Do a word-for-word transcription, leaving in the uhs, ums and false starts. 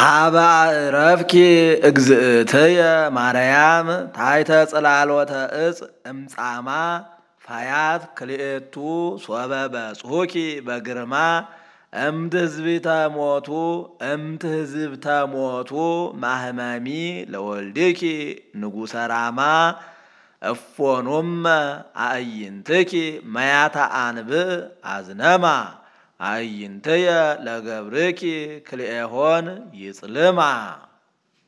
ሀበ አዕረፍኪ እግዝእትየ ማርያም ታሕተ ጽላሎተ ዕፅ እምጻማ ፋያት ክልኤቱ ሶበ በጽሑኪ በግርማ እምትሕዝብተ ሞቱ እምትሕዝብተ ሞቱ ማህመሚ ለወልድኪ ንጉሠ ራማ እፎኑመ አዕይንትኪ መያተ አንብዕ አዝነማ አዕይንትየ ለገብርኪ ክልኤሆን ይጽልማ